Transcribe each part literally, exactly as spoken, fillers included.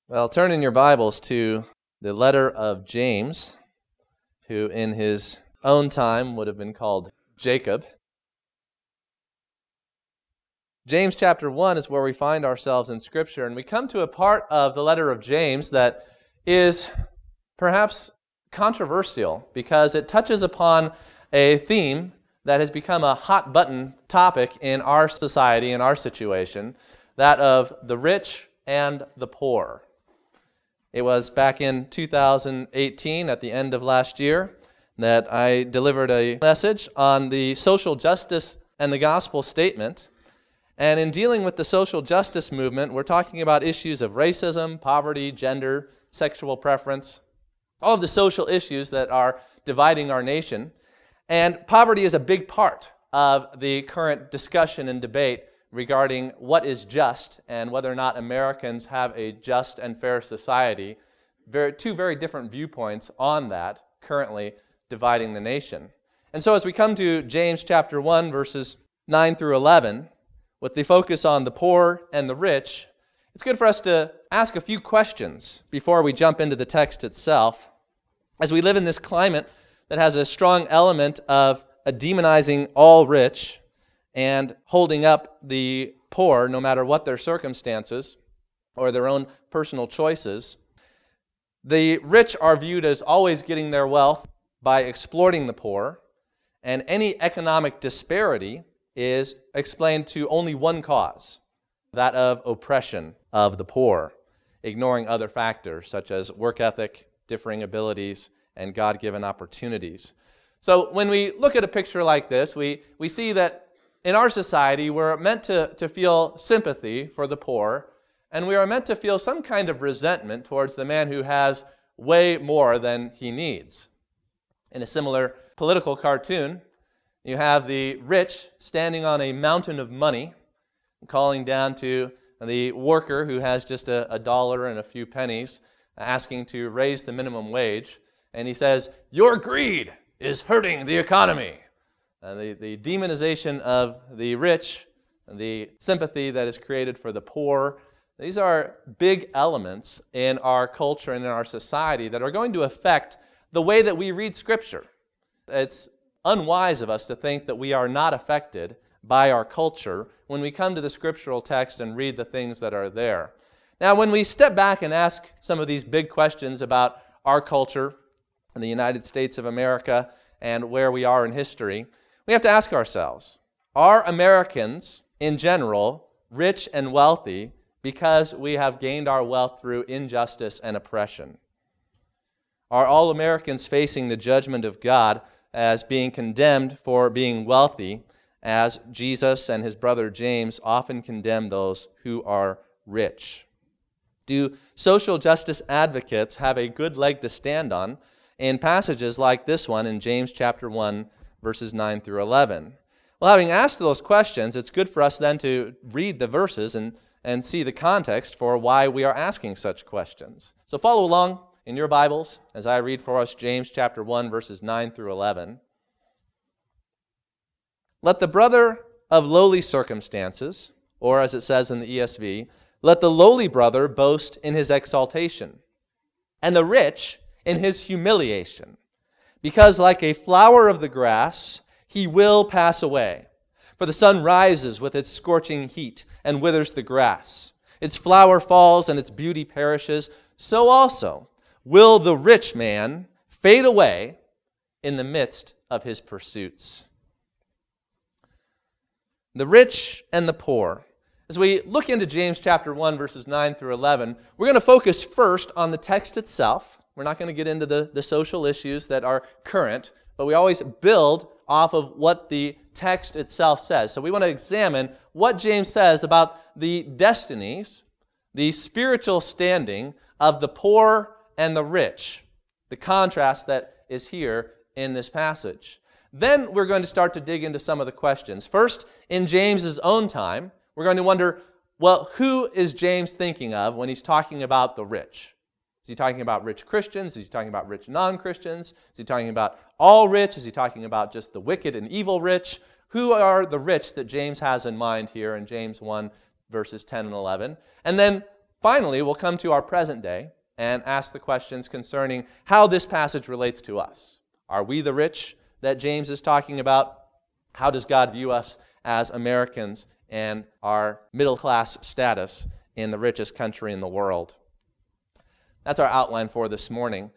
Well, turn in your Bibles to the letter of James, who in his own time would have been called Jacob. James chapter one is where we find ourselves in Scripture, and we come to a part of the letter of James that is perhaps controversial because it touches upon a theme that has become a hot-button topic in our society, in our situation, that of the rich and the poor. It was back in two thousand eighteen, at the end of last year, that I delivered a message on the social justice and the gospel statement. And in dealing with the social justice movement, we're talking about issues of racism, poverty, gender, sexual preference, all of the social issues that are dividing our nation. And poverty is a big part of the current discussion and debate regarding what is just and whether or not Americans have a just and fair society. Very, two very different viewpoints on that currently dividing the nation. And so as we come to James chapter one, verses nine through eleven, with the focus on the poor and the rich, it's good for us to ask a few questions before we jump into the text itself. As we live in this climate that has a strong element of a demonizing all rich and holding up the poor, no matter what their circumstances or their own personal choices. The rich are viewed as always getting their wealth by exploiting the poor, and any economic disparity is explained to only one cause, that of oppression of the poor, ignoring other factors such as work ethic, differing abilities, and God-given opportunities. So when we look at a picture like this, we, we see that in our society, we're meant to, to feel sympathy for the poor, and we are meant to feel some kind of resentment towards the man who has way more than he needs. In a similar political cartoon, you have the rich standing on a mountain of money, calling down to the worker who has just a, a dollar and a few pennies, asking to raise the minimum wage, and he says, "Your greed is hurting the economy." Uh, the, the demonization of the rich, and the sympathy that is created for the poor, these are big elements in our culture and in our society that are going to affect the way that we read Scripture. It's unwise of us to think that we are not affected by our culture when we come to the scriptural text and read the things that are there. Now, when we step back and ask some of these big questions about our culture in the United States of America and where we are in history, we have to ask ourselves, are Americans in general rich and wealthy because we have gained our wealth through injustice and oppression? Are all Americans facing the judgment of God as being condemned for being wealthy, as Jesus and his brother James often condemn those who are rich? Do social justice advocates have a good leg to stand on in passages like this one in James chapter one, verses nine through eleven? Well, having asked those questions, it's good for us then to read the verses and, and see the context for why we are asking such questions. So follow along in your Bibles as I read for us James chapter one, verses nine through eleven. "Let the brother of lowly circumstances," or as it says in the E S V, "let the lowly brother boast in his exaltation, and the rich in his humiliation, because like a flower of the grass, he will pass away. For the sun rises with its scorching heat and withers the grass. Its flower falls and its beauty perishes. So also will the rich man fade away in the midst of his pursuits." The rich and the poor. As we look into James chapter one, verses nine through eleven, we're going to focus first on the text itself. We're not going to get into the, the social issues that are current, but we always build off of what the text itself says. So we want to examine what James says about the destinies, the spiritual standing of the poor and the rich, the contrast that is here in this passage. Then we're going to start to dig into some of the questions. First, in James's own time, we're going to wonder, well, who is James thinking of when he's talking about the rich? Is he talking about rich Christians? Is he talking about rich non-Christians? Is he talking about all rich? Is he talking about just the wicked and evil rich? Who are the rich that James has in mind here in James one, verses ten and eleven? And then finally, we'll come to our present day and ask the questions concerning how this passage relates to us. Are we the rich that James is talking about? How does God view us as Americans and our middle-class status in the richest country in the world? That's our outline for this morning.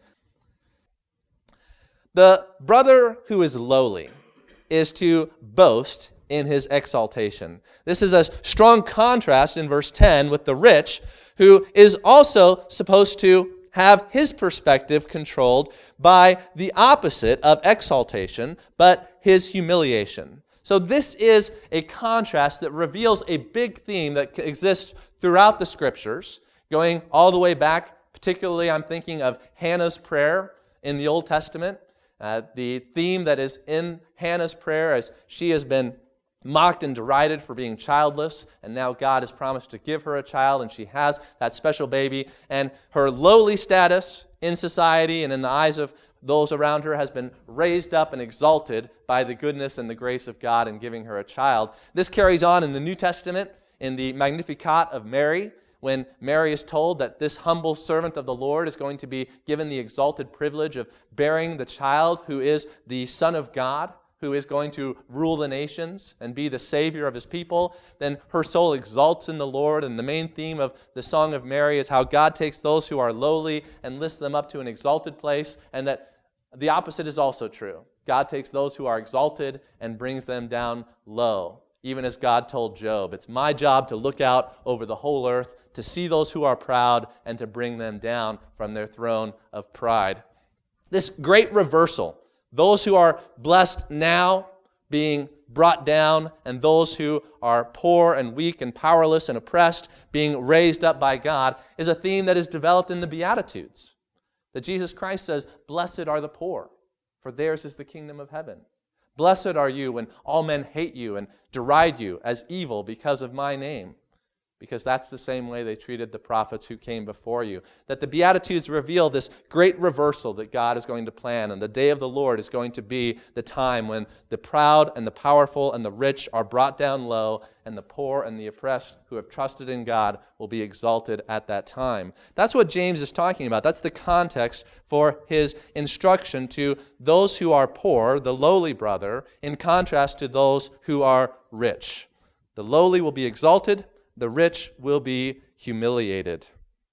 The brother who is lowly is to boast in his exaltation. This is a strong contrast in verse ten with the rich, who is also supposed to have his perspective controlled by the opposite of exaltation, but his humiliation. So this is a contrast that reveals a big theme that exists throughout the Scriptures, going all the way back. Particularly, I'm thinking of Hannah's prayer in the Old Testament. Uh, the theme that is in Hannah's prayer as she has been mocked and derided for being childless, and now God has promised to give her a child, and she has that special baby, and her lowly status in society and in the eyes of those around her has been raised up and exalted by the goodness and the grace of God in giving her a child. This carries on in the New Testament in the Magnificat of Mary, when Mary is told that this humble servant of the Lord is going to be given the exalted privilege of bearing the child who is the Son of God, who is going to rule the nations and be the Savior of His people. Then her soul exalts in the Lord, and the main theme of the Song of Mary is how God takes those who are lowly and lifts them up to an exalted place, and that the opposite is also true. God takes those who are exalted and brings them down low. Even as God told Job, it's my job to look out over the whole earth, to see those who are proud, and to bring them down from their throne of pride. This great reversal, those who are blessed now being brought down, and those who are poor and weak and powerless and oppressed being raised up by God, is a theme that is developed in the Beatitudes. That Jesus Christ says, "Blessed are the poor, for theirs is the kingdom of heaven. Blessed are you when all men hate you and deride you as evil because of my name." Because that's the same way they treated the prophets who came before you. That the Beatitudes reveal this great reversal that God is going to plan, and the day of the Lord is going to be the time when the proud and the powerful and the rich are brought down low, and the poor and the oppressed who have trusted in God will be exalted at that time. That's what James is talking about. That's the context for his instruction to those who are poor, the lowly brother, in contrast to those who are rich. The lowly will be exalted, the rich will be humiliated.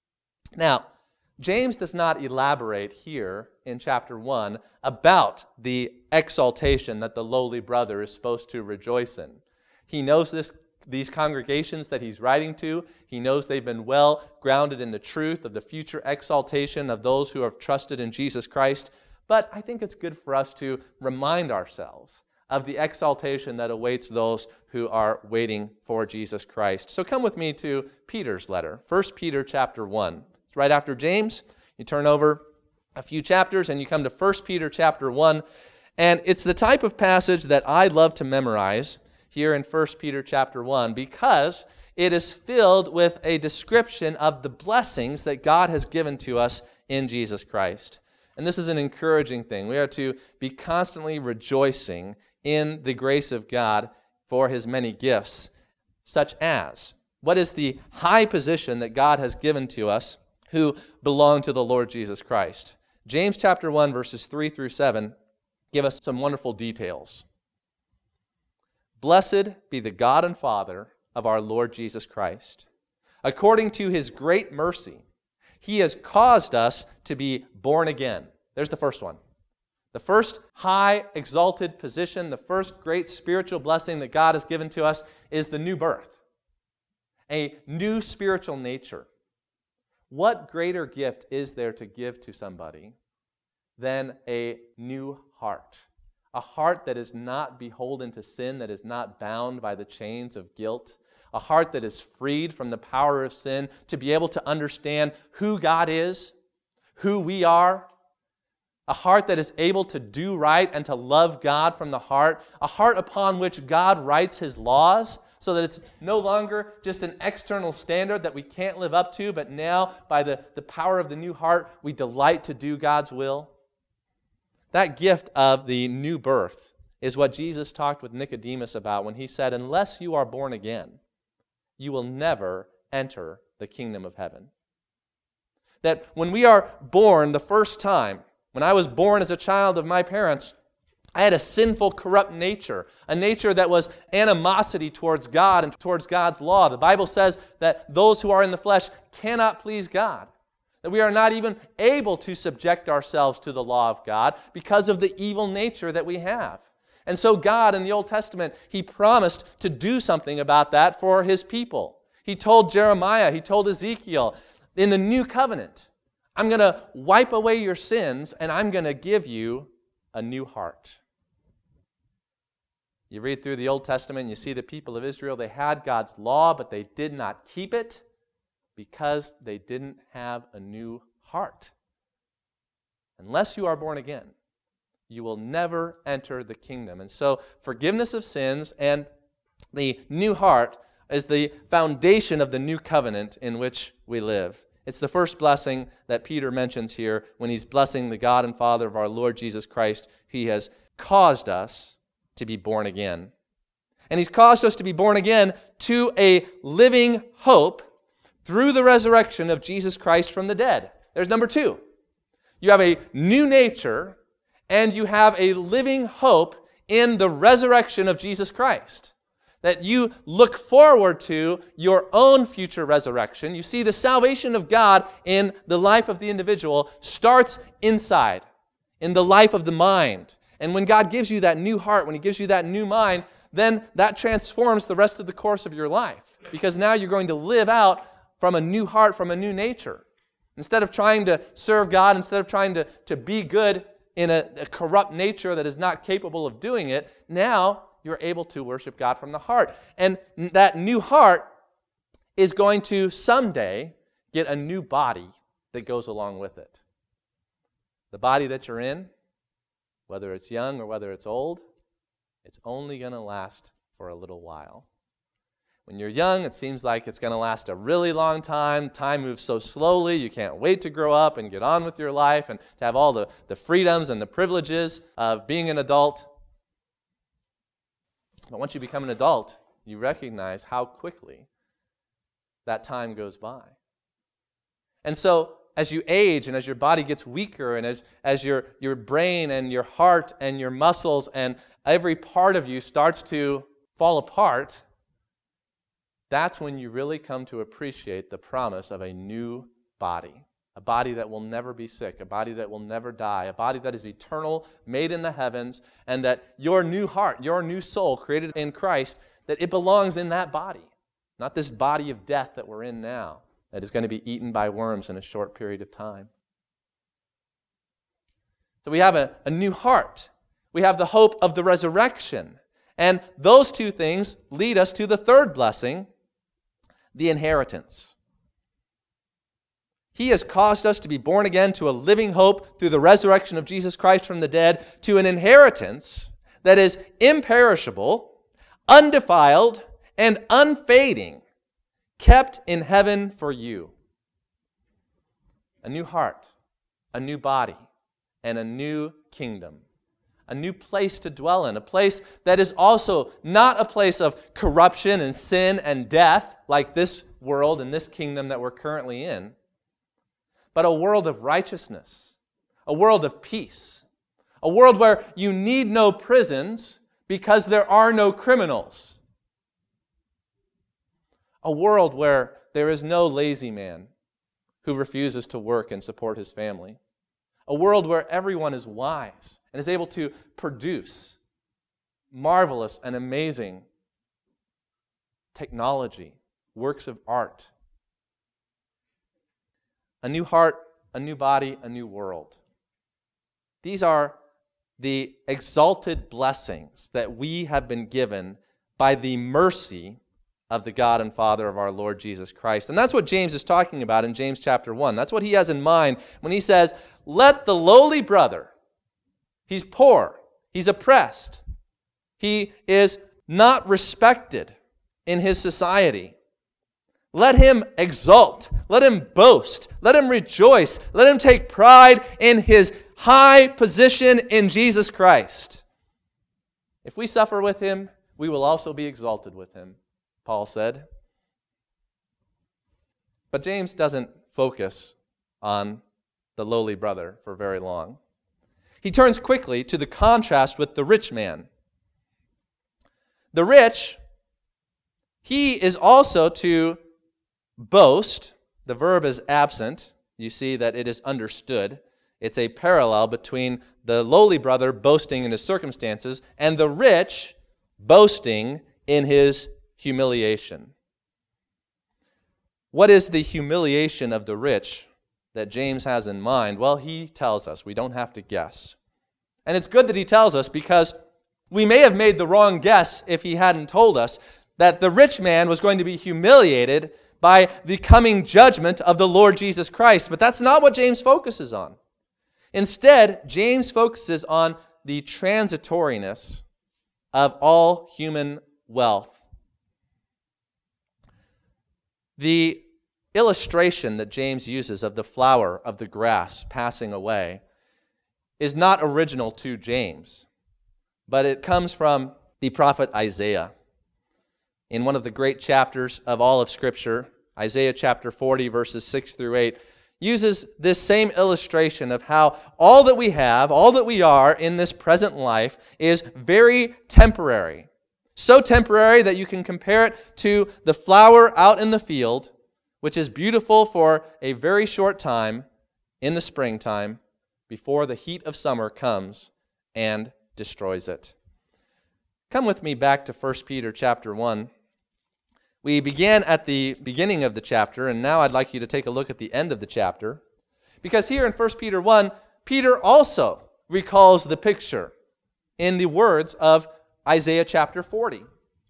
Now, James does not elaborate here in chapter one about the exaltation that the lowly brother is supposed to rejoice in. He knows this, these congregations that he's writing to. He knows they've been well grounded in the truth of the future exaltation of those who have trusted in Jesus Christ. But I think it's good for us to remind ourselves of the exaltation that awaits those who are waiting for Jesus Christ. So come with me to Peter's letter, First Peter chapter one. It's right after James. You turn over a few chapters and you come to First Peter chapter one. And it's the type of passage that I love to memorize here in First Peter chapter one because it is filled with a description of the blessings that God has given to us in Jesus Christ. And this is an encouraging thing. We are to be constantly rejoicing in the grace of God for His many gifts, such as, what is the high position that God has given to us who belong to the Lord Jesus Christ? James chapter one, verses three through seven give us some wonderful details. "Blessed be the God and Father of our Lord Jesus Christ. According to His great mercy, He has caused us to be born again." There's the first one. The first high, exalted position, the first great spiritual blessing that God has given to us is the new birth, a new spiritual nature. What greater gift is there to give to somebody than a new heart? A heart that is not beholden to sin, that is not bound by the chains of guilt, a heart that is freed from the power of sin, to be able to understand who God is, who we are, a heart that is able to do right and to love God from the heart, a heart upon which God writes His laws so that it's no longer just an external standard that we can't live up to, but now by the, the power of the new heart, we delight to do God's will. That gift of the new birth is what Jesus talked with Nicodemus about when He said, "Unless you are born again, you will never enter the kingdom of heaven. That when we are born the first time, when I was born as a child of my parents, I had a sinful, corrupt nature, a nature that was animosity towards God and towards God's law. The Bible says that those who are in the flesh cannot please God, that we are not even able to subject ourselves to the law of God because of the evil nature that we have. And so God in the Old Testament, He promised to do something about that for His people. He told Jeremiah, He told Ezekiel, in the new covenant, I'm going to wipe away your sins and I'm going to give you a new heart. You read through the Old Testament and you see the people of Israel, they had God's law, but they did not keep it because they didn't have a new heart. Unless you are born again, you will never enter the kingdom. And so forgiveness of sins and the new heart is the foundation of the new covenant in which we live. It's the first blessing that Peter mentions here when he's blessing the God and Father of our Lord Jesus Christ. He has caused us to be born again. And He's caused us to be born again to a living hope through the resurrection of Jesus Christ from the dead. There's number two. You have a new nature and you have a living hope in the resurrection of Jesus Christ. That you look forward to your own future resurrection. You see, the salvation of God in the life of the individual starts inside, in the life of the mind. And when God gives you that new heart, when He gives you that new mind, then that transforms the rest of the course of your life. Because now you're going to live out from a new heart, from a new nature. Instead of trying to serve God, instead of trying to, to be good in a, a corrupt nature that is not capable of doing it, now you're able to worship God from the heart. And that new heart is going to someday get a new body that goes along with it. The body that you're in, whether it's young or whether it's old, it's only going to last for a little while. When you're young, it seems like it's going to last a really long time. Time moves so slowly, you can't wait to grow up and get on with your life and to have all the, the freedoms and the privileges of being an adult. But once you become an adult, you recognize how quickly that time goes by. And so, as you age and as your body gets weaker and as, as your, your brain and your heart and your muscles and every part of you starts to fall apart, that's when you really come to appreciate the promise of a new body. A body that will never be sick, a body that will never die, a body that is eternal, made in the heavens, and that your new heart, your new soul created in Christ, that it belongs in that body, not this body of death that we're in now, that is going to be eaten by worms in a short period of time. So we have a, a new heart. We have the hope of the resurrection. And those two things lead us to the third blessing, the inheritance. He has caused us to be born again to a living hope through the resurrection of Jesus Christ from the dead, to an inheritance that is imperishable, undefiled, and unfading, kept in heaven for you. A new heart, a new body, and a new kingdom. A new place to dwell in, a place that is also not a place of corruption and sin and death like this world and this kingdom that we're currently in, but a world of righteousness, a world of peace, a world where you need no prisons because there are no criminals, a world where there is no lazy man who refuses to work and support his family, a world where everyone is wise and is able to produce marvelous and amazing technology, works of art. A new heart, a new body, a new world. These are the exalted blessings that we have been given by the mercy of the God and Father of our Lord Jesus Christ. And that's what James is talking about in James chapter one. That's what he has in mind when he says, let the lowly brother, he's poor, he's oppressed, he is not respected in his society. Let him exult, let him boast, let him rejoice, let him take pride in his high position in Jesus Christ. If we suffer with him, we will also be exalted with him, Paul said. But James doesn't focus on the lowly brother for very long. He turns quickly to the contrast with the rich man. The rich, he is also to boast. The verb is absent. You see that it is understood. It's a parallel between the lowly brother boasting in his circumstances and the rich boasting in his humiliation. What is the humiliation of the rich that James has in mind? Well, he tells us. We don't have to guess. And it's good that he tells us, because we may have made the wrong guess if he hadn't told us that the rich man was going to be humiliated by the coming judgment of the Lord Jesus Christ. But that's not what James focuses on. Instead, James focuses on the transitoriness of all human wealth. The illustration that James uses of the flower of the grass passing away is not original to James, but it comes from the prophet Isaiah. In one of the great chapters of all of Scripture, Isaiah chapter forty, verses six through eight, uses this same illustration of how all that we have, all that we are in this present life is very temporary. So temporary that you can compare it to the flower out in the field, which is beautiful for a very short time in the springtime before the heat of summer comes and destroys it. Come with me back to First Peter chapter one. We began at the beginning of the chapter, and now I'd like you to take a look at the end of the chapter, because here in First Peter one, Peter also recalls the picture in the words of Isaiah chapter forty.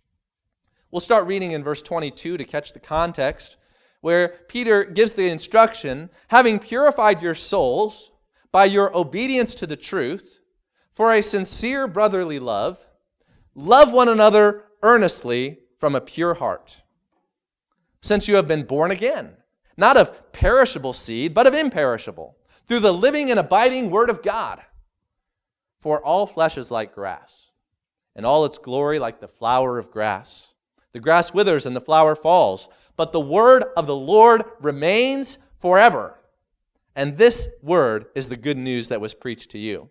We'll start reading in verse twenty-two to catch the context, where Peter gives the instruction, having purified your souls by your obedience to the truth, for a sincere brotherly love, love one another earnestly from a pure heart, since you have been born again, not of perishable seed, but of imperishable, through the living and abiding word of God. For all flesh is like grass, and all its glory like the flower of grass. The grass withers and the flower falls, but the word of the Lord remains forever. And this word is the good news that was preached to you.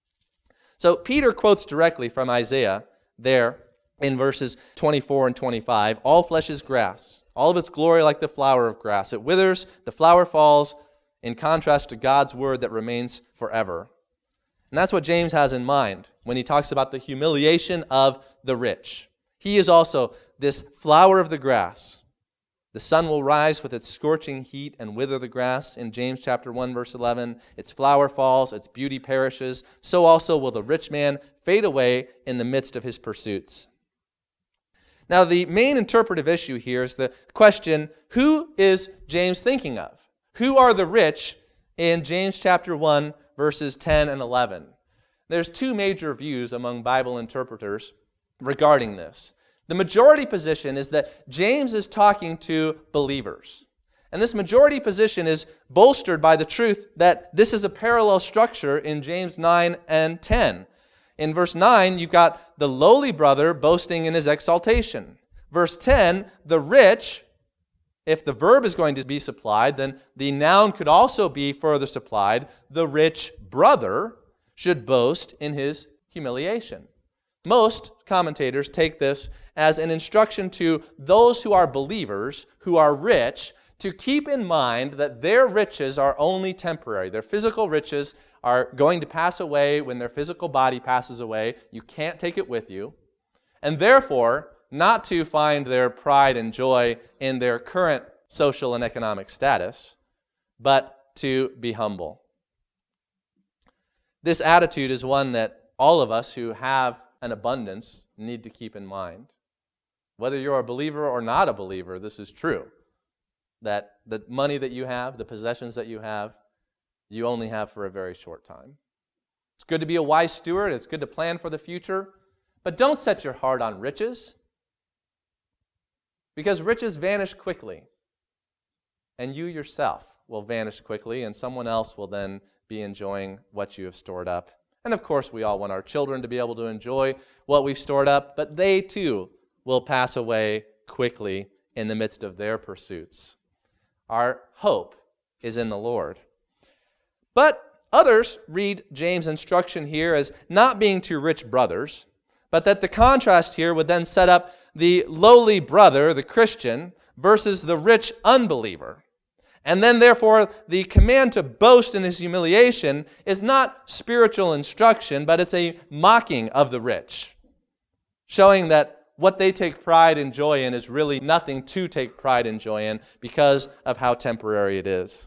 So Peter quotes directly from Isaiah there in verses twenty-four and twenty-five. All flesh is grass, all of its glory like the flower of grass. It withers, the flower falls, in contrast to God's word that remains forever. And that's what James has in mind when he talks about the humiliation of the rich. He is also this flower of the grass. The sun will rise with its scorching heat and wither the grass. In James chapter one, verse eleven, its flower falls, its beauty perishes. So also will the rich man fade away in the midst of his pursuits. Now, the main interpretive issue here is the question, who is James thinking of? Who are the rich in James chapter one, verses ten and eleven? There's two major views among Bible interpreters regarding this. The majority position is that James is talking to believers. And this majority position is bolstered by the truth that this is a parallel structure in James nine and ten. In verse nine, you've got the lowly brother boasting in his exaltation. Verse ten, the rich, if the verb is going to be supplied, then the noun could also be further supplied. The rich brother should boast in his humiliation. Most commentators take this as an instruction to those who are believers, who are rich, to keep in mind that their riches are only temporary. Their physical riches are going to pass away when their physical body passes away. You can't take it with you. And therefore, not to find their pride and joy in their current social and economic status, but to be humble. This attitude is one that all of us who have an abundance need to keep in mind. Whether you're a believer or not a believer, this is true. That the money that you have, the possessions that you have, you only have for a very short time. It's good to be a wise steward. It's good to plan for the future. But don't set your heart on riches, because riches vanish quickly. And you yourself will vanish quickly, and someone else will then be enjoying what you have stored up. And of course, we all want our children to be able to enjoy what we've stored up, but they too will pass away quickly in the midst of their pursuits. Our hope is in the Lord. But others read James' instruction here as not being two rich brothers, but that the contrast here would then set up the lowly brother, the Christian, versus the rich unbeliever. And then, therefore, the command to boast in his humiliation is not spiritual instruction, but it's a mocking of the rich, showing that what they take pride and joy in is really nothing to take pride and joy in because of how temporary it is.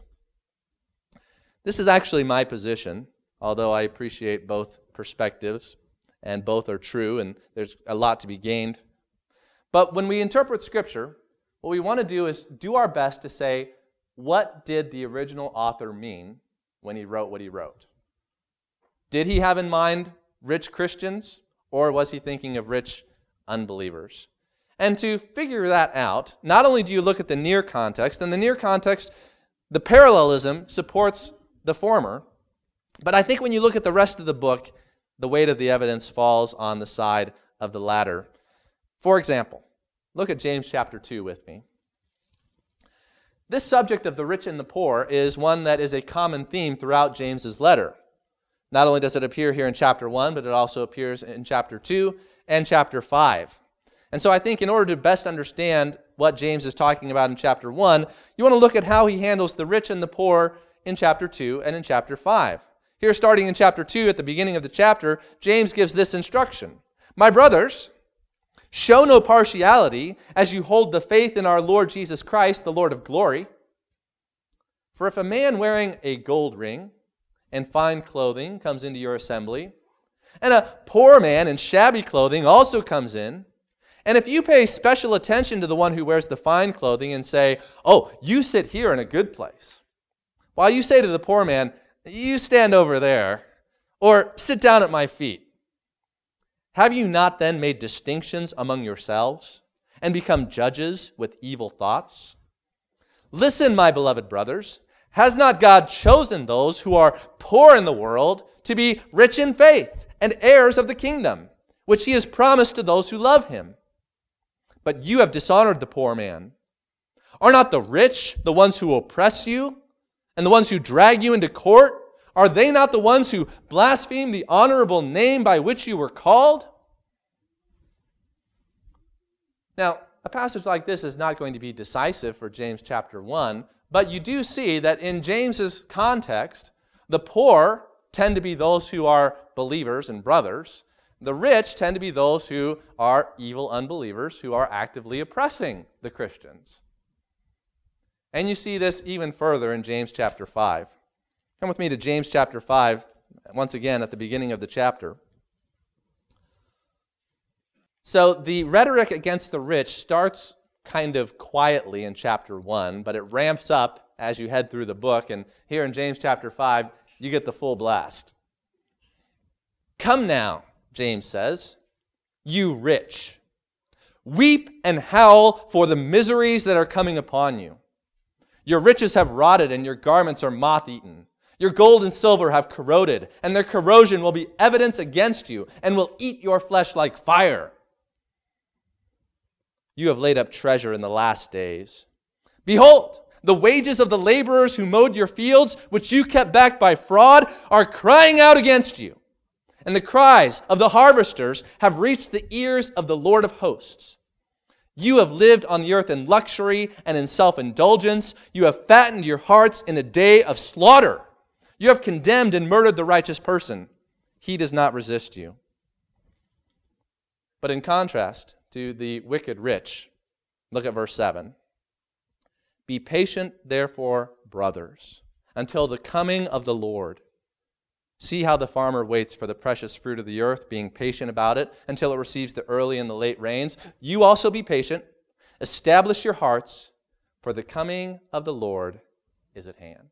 This is actually my position, although I appreciate both perspectives, and both are true, and there's a lot to be gained. But when we interpret Scripture, what we want to do is do our best to say, what did the original author mean when he wrote what he wrote? Did he have in mind rich Christians, or was he thinking of rich unbelievers? And to figure that out, not only do you look at the near context, and the near context, the parallelism supports the former, but I think when you look at the rest of the book, the weight of the evidence falls on the side of the latter. For example, look at James chapter two with me. This subject of the rich and the poor is one that is a common theme throughout James's letter. Not only does it appear here in chapter one, but it also appears in chapter two and chapter five. And so I think in order to best understand what James is talking about in chapter one, you want to look at how he handles the rich and the poor in chapter two and in chapter five. Here, starting in chapter two, at the beginning of the chapter, James gives this instruction. My brothers, show no partiality as you hold the faith in our Lord Jesus Christ, the Lord of glory. For if a man wearing a gold ring and fine clothing comes into your assembly, and a poor man in shabby clothing also comes in, and if you pay special attention to the one who wears the fine clothing and say, oh, you sit here in a good place, while you say to the poor man, you stand over there, or sit down at my feet, have you not then made distinctions among yourselves and become judges with evil thoughts? Listen, my beloved brothers, has not God chosen those who are poor in the world to be rich in faith and heirs of the kingdom, which he has promised to those who love him? But you have dishonored the poor man. Are not the rich the ones who oppress you and the ones who drag you into court? Are they not the ones who blaspheme the honorable name by which you were called? Now, a passage like this is not going to be decisive for James chapter one, but you do see that in James's context, the poor tend to be those who are believers and brothers. The rich tend to be those who are evil unbelievers who are actively oppressing the Christians. And you see this even further in James chapter five. Come with me to James chapter five, once again at the beginning of the chapter. So the rhetoric against the rich starts kind of quietly in chapter one, but it ramps up as you head through the book. And here in James chapter five, you get the full blast. Come now, James says, you rich, weep and howl for the miseries that are coming upon you. Your riches have rotted and your garments are moth-eaten. Your gold and silver have corroded, and their corrosion will be evidence against you and will eat your flesh like fire. You have laid up treasure in the last days. Behold, the wages of the laborers who mowed your fields, which you kept back by fraud, are crying out against you. And the cries of the harvesters have reached the ears of the Lord of hosts. You have lived on the earth in luxury and in self-indulgence. You have fattened your hearts in a day of slaughter. You have condemned and murdered the righteous person. He does not resist you. But in contrast to the wicked rich, look at verse seven. Be patient, therefore, brothers, until the coming of the Lord. See how the farmer waits for the precious fruit of the earth, being patient about it until it receives the early and the late rains. You also be patient. Establish your hearts, for the coming of the Lord is at hand.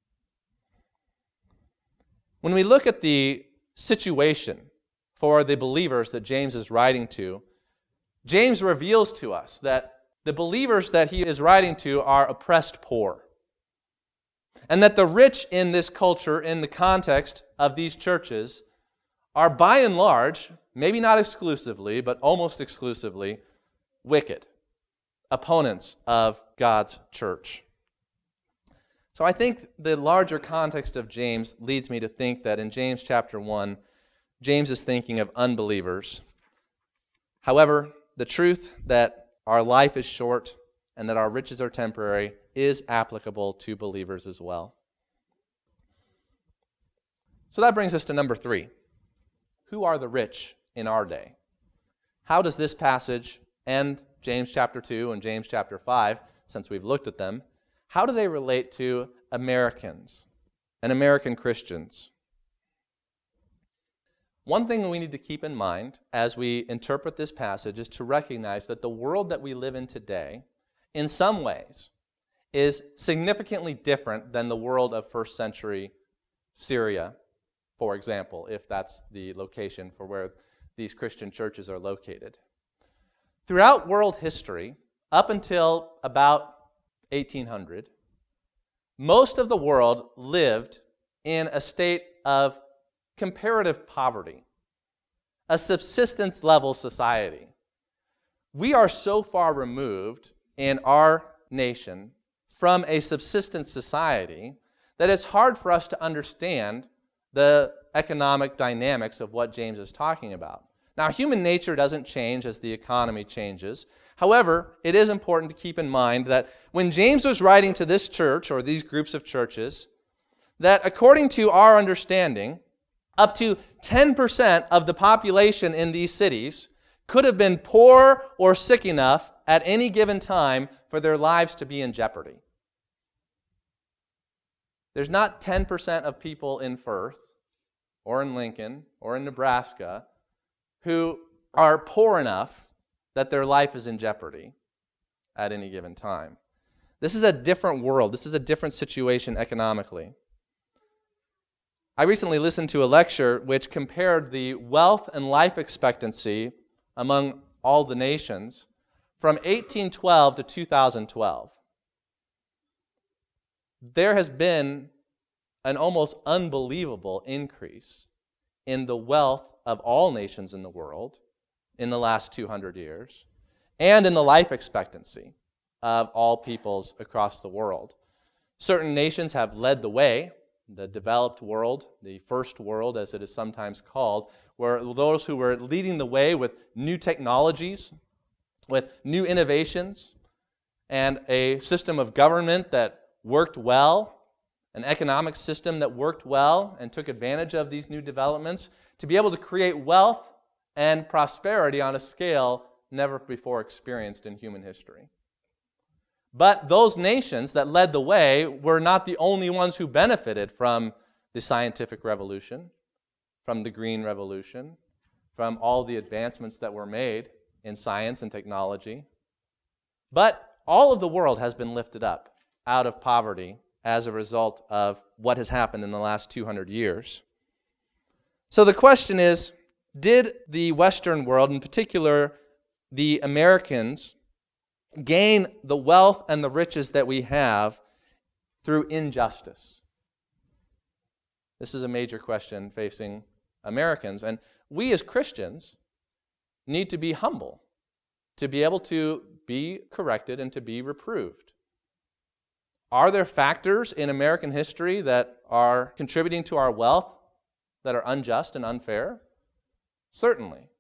When we look at the situation for the believers that James is writing to, James reveals to us that the believers that he is writing to are oppressed poor. And that the rich in this culture, in the context of these churches, are by and large, maybe not exclusively, but almost exclusively, wicked, opponents of God's church. So I think the larger context of James leads me to think that in James chapter one, James is thinking of unbelievers. However, the truth that our life is short and that our riches are temporary is applicable to believers as well. So that brings us to number three. Who are the rich in our day? How does this passage and James chapter two and James chapter five, since we've looked at them, how do they relate to Americans and American Christians? One thing we need to keep in mind as we interpret this passage is to recognize that the world that we live in today, in some ways, is significantly different than the world of first century Syria, for example, if that's the location for where these Christian churches are located. Throughout world history, up until about eighteen hundred, most of the world lived in a state of comparative poverty, a subsistence level society. We are so far removed in our nation from a subsistence society that it's hard for us to understand the economic dynamics of what James is talking about. Now, human nature doesn't change as the economy changes. However, it is important to keep in mind that when James was writing to this church or these groups of churches, that according to our understanding, up to ten percent of the population in these cities could have been poor or sick enough at any given time for their lives to be in jeopardy. There's not ten percent of people in Firth or in Lincoln or in Nebraska who are poor enough that their life is in jeopardy at any given time. This is a different world. This is a different situation economically. I recently listened to a lecture which compared the wealth and life expectancy among all the nations from eighteen twelve to two thousand twelve. There has been an almost unbelievable increase in the wealth of all nations in the world in the last two hundred years, and in the life expectancy of all peoples across the world. Certain nations have led the way. The developed world, the first world as it is sometimes called, were those who were leading the way with new technologies, with new innovations, and a system of government that worked well, an economic system that worked well and took advantage of these new developments to be able to create wealth and prosperity on a scale never before experienced in human history. But those nations that led the way were not the only ones who benefited from the scientific revolution, from the green revolution, from all the advancements that were made in science and technology. But all of the world has been lifted up out of poverty as a result of what has happened in the last two hundred years. So the question is, did the Western world, in particular the Americans, gain the wealth and the riches that we have through injustice? This is a major question facing Americans. And we as Christians need to be humble, to be able to be corrected and to be reproved. Are there factors in American history that are contributing to our wealth that are unjust and unfair? Certainly.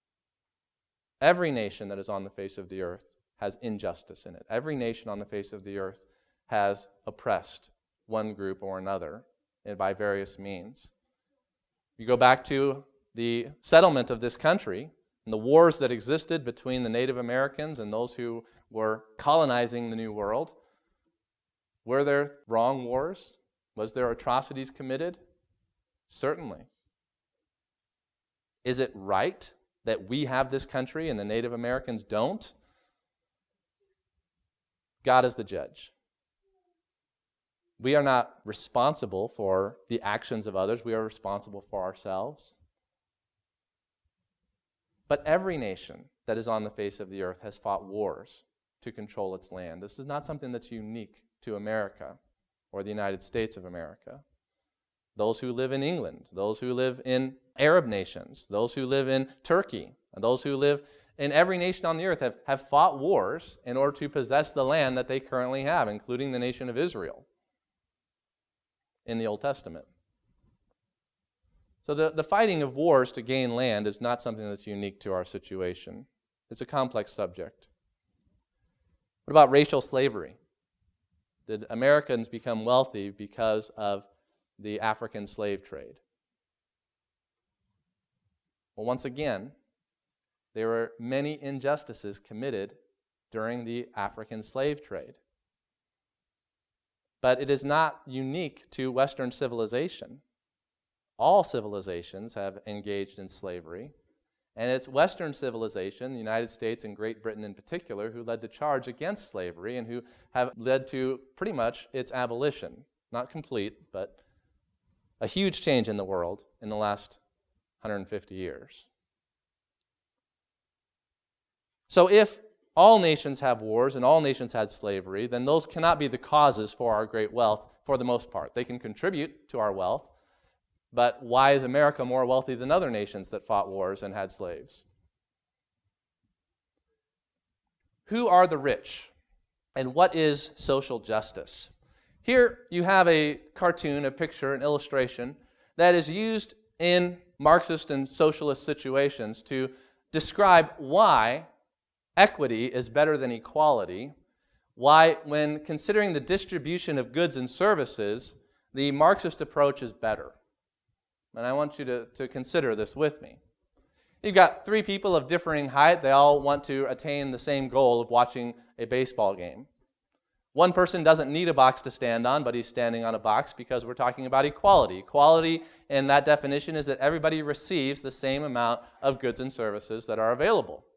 Every nation that is on the face of the earth has injustice in it. Every nation on the face of the earth has oppressed one group or another and by various means. You go back to the settlement of this country and the wars that existed between the Native Americans and those who were colonizing the New World. Were there wrong wars? Was there atrocities committed? Certainly. Is it right that we have this country and the Native Americans don't? God is the judge. We are not responsible for the actions of others. We are responsible for ourselves. But every nation that is on the face of the earth has fought wars to control its land. This is not something that's unique to America or the United States of America. Those who live in England, those who live in Arab nations, those who live in Turkey, and those who live in every nation on the earth have, have fought wars in order to possess the land that they currently have, including the nation of Israel. in the Old Testament. So the, the fighting of wars to gain land is not something that's unique to our situation. It's a complex subject. What about racial slavery? Did Americans become wealthy because of the African slave trade? Well, once again, there were many injustices committed during the African slave trade. But it is not unique to Western civilization. All civilizations have engaged in slavery, and it's Western civilization, the United States and Great Britain in particular, who led the charge against slavery and who have led to pretty much its abolition. Not complete, but a huge change in the world in the last one hundred fifty years. So if all nations have wars and all nations had slavery, then those cannot be the causes for our great wealth for the most part. They can contribute to our wealth, but why is America more wealthy than other nations that fought wars and had slaves? Who are the rich? And what is social justice? Here you have a cartoon, a picture, an illustration that is used in Marxist and socialist situations to describe why equity is better than equality, why, when considering the distribution of goods and services, the Marxist approach is better. And I want you to, to consider this with me. You've got three people of differing height. They all want to attain the same goal of watching a baseball game. One person doesn't need a box to stand on, but he's standing on a box because we're talking about equality. Equality, in that definition, is that everybody receives the same amount of goods and services that are available.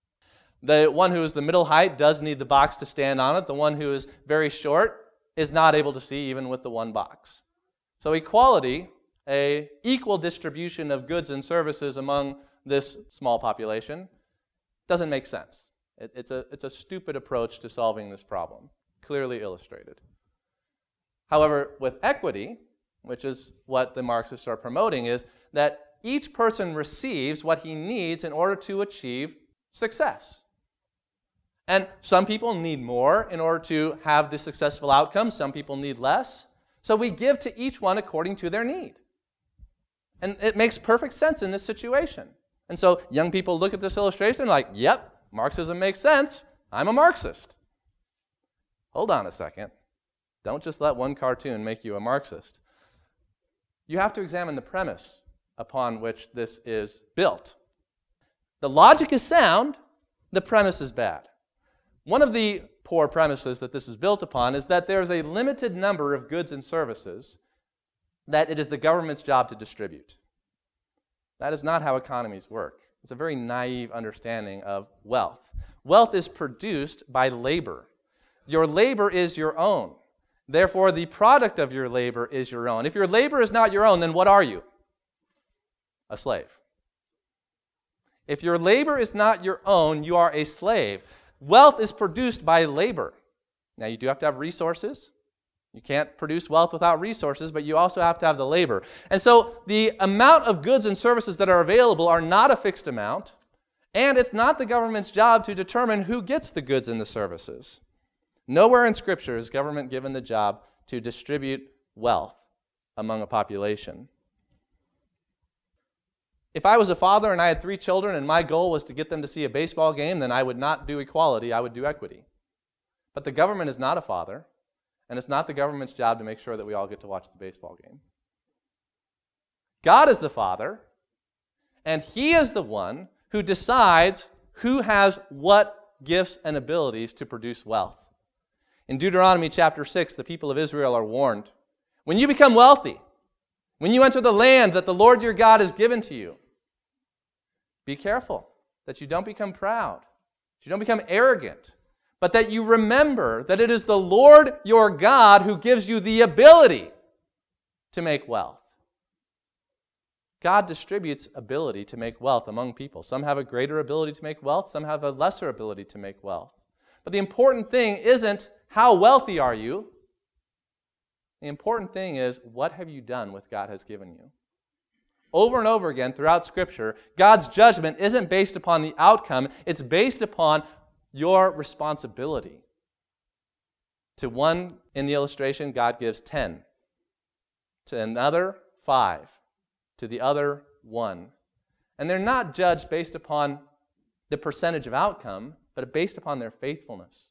The one who is the middle height does need the box to stand on it. The one who is very short is not able to see even with the one box. So equality, an equal distribution of goods and services among this small population, doesn't make sense. It, it's a, it's a stupid approach to solving this problem, clearly illustrated. However, with equity, which is what the Marxists are promoting, is that each person receives what he needs in order to achieve success. And some people need more in order to have the successful outcome. Some people need less. So we give to each one according to their need. And it makes perfect sense in this situation. And so young people look at this illustration and like, yep, Marxism makes sense. I'm a Marxist. Hold on a second. Don't just let one cartoon make you a Marxist. You have to examine the premise upon which this is built. The logic is sound, the premise is bad. One of the poor premises that this is built upon is that there is a limited number of goods and services that it is the government's job to distribute. That is not how economies work. It's a very naive understanding of wealth. Wealth is produced by labor. Your labor is your own. Therefore, the product of your labor is your own. If your labor is not your own, then what are you? A slave. If your labor is not your own, you are a slave. Wealth is produced by labor. Now, you do have to have resources. You can't produce wealth without resources, but you also have to have the labor. And so the amount of goods and services that are available are not a fixed amount, and it's not the government's job to determine who gets the goods and the services. Nowhere in Scripture is government given the job to distribute wealth among a population. If I was a father and I had three children and my goal was to get them to see a baseball game, then I would not do equality, I would do equity. But the government is not a father, and it's not the government's job to make sure that we all get to watch the baseball game. God is the Father, and He is the one who decides who has what gifts and abilities to produce wealth. In Deuteronomy chapter six, the people of Israel are warned, when you become wealthy, when you enter the land that the Lord your God has given to you, be careful that you don't become proud, that you don't become arrogant, but that you remember that it is the Lord your God who gives you the ability to make wealth. God distributes ability to make wealth among people. Some have a greater ability to make wealth, some have a lesser ability to make wealth. But the important thing isn't how wealthy are you. The important thing is, what have you done with what God has given you? Over and over again throughout Scripture, God's judgment isn't based upon the outcome, it's based upon your responsibility. To one in the illustration, God gives ten. to another five, to the other one. And they're not judged based upon the percentage of outcome, but based upon their faithfulness.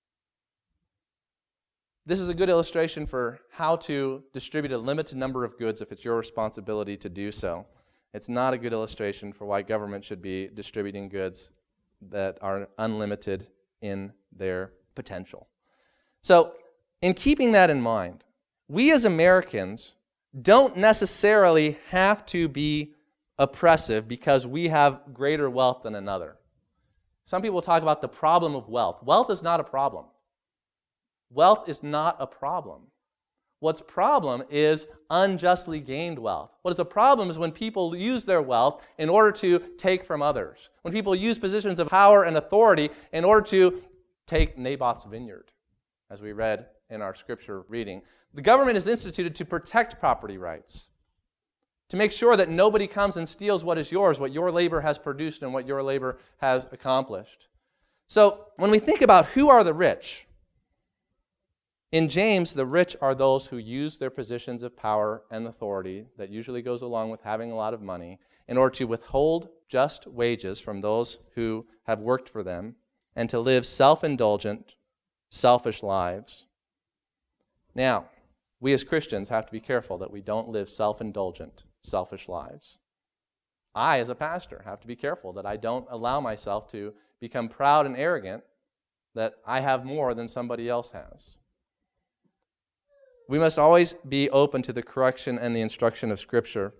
This is a good illustration for how to distribute a limited number of goods if it's your responsibility to do so. It's not a good illustration for why government should be distributing goods that are unlimited in their potential. So, in keeping that in mind, we as Americans don't necessarily have to be oppressive because we have greater wealth than another. Some people talk about the problem of wealth. Wealth is not a problem. Wealth is not a problem. What's problem is unjustly gained wealth. What is a problem is when people use their wealth in order to take from others. When people use positions of power and authority in order to take Naboth's vineyard, as we read in our scripture reading. The government is instituted to protect property rights, to make sure that nobody comes and steals what is yours, what your labor has produced and what your labor has accomplished. So when we think about who are the rich, in James, the rich are those who use their positions of power and authority, that usually goes along with having a lot of money, in order to withhold just wages from those who have worked for them and to live self-indulgent, selfish lives. Now, we as Christians have to be careful that we don't live self-indulgent, selfish lives. I, as a pastor, have to be careful that I don't allow myself to become proud and arrogant that I have more than somebody else has. We must always be open to the correction and the instruction of Scripture.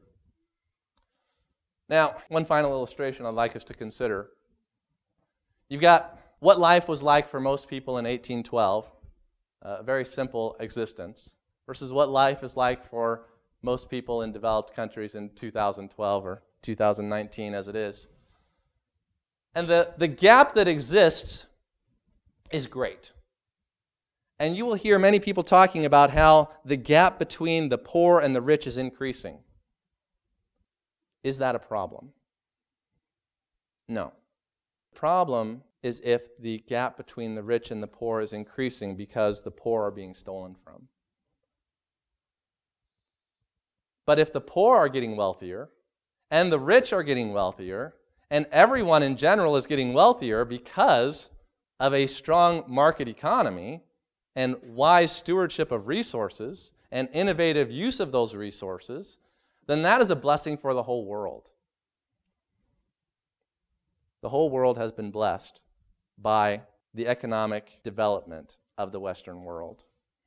Now, one final illustration I'd like us to consider. You've got what life was like for most people in eighteen twelve, a very simple existence, versus what life is like for most people in developed countries in two thousand twelve or two thousand nineteen as it is. And the, the gap that exists is great. And you will hear many people talking about how the gap between the poor and the rich is increasing. Is that a problem? No. The problem is if the gap between the rich and the poor is increasing because the poor are being stolen from. But if the poor are getting wealthier, and the rich are getting wealthier, and everyone in general is getting wealthier because of a strong market economy, and wise stewardship of resources, and innovative use of those resources, then that is a blessing for the whole world. The whole world has been blessed by the economic development of the Western world.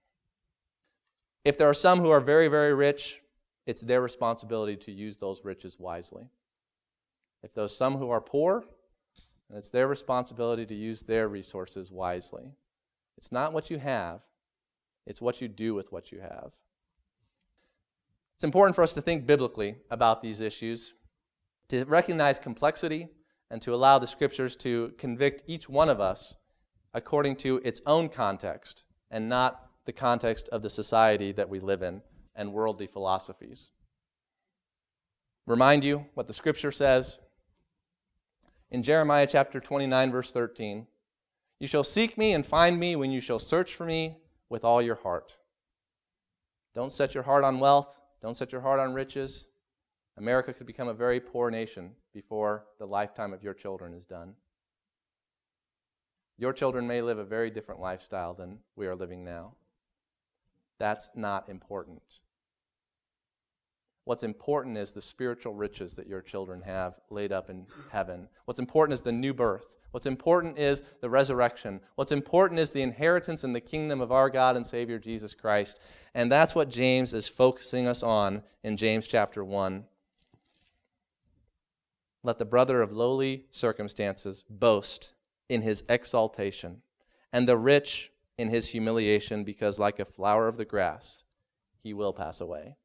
If there are some who are very, very rich, it's their responsibility to use those riches wisely. If there's some who are poor, then it's their responsibility to use their resources wisely. It's not what you have, it's what you do with what you have. It's important for us to think biblically about these issues, to recognize complexity, and to allow the Scriptures to convict each one of us according to its own context, and not the context of the society that we live in and worldly philosophies. Remind you what the Scripture says. In Jeremiah chapter twenty-nine, verse thirteen, "You shall seek me and find me when you shall search for me with all your heart." Don't set your heart on wealth. Don't set your heart on riches. America could become a very poor nation before the lifetime of your children is done. Your children may live a very different lifestyle than we are living now. That's not important. What's important is the spiritual riches that your children have laid up in heaven. What's important is the new birth. What's important is the resurrection. What's important is the inheritance in the kingdom of our God and Savior Jesus Christ. And that's what James is focusing us on in James chapter one. Let the brother of lowly circumstances boast in his exaltation, and the rich in his humiliation, because like a flower of the grass, he will pass away.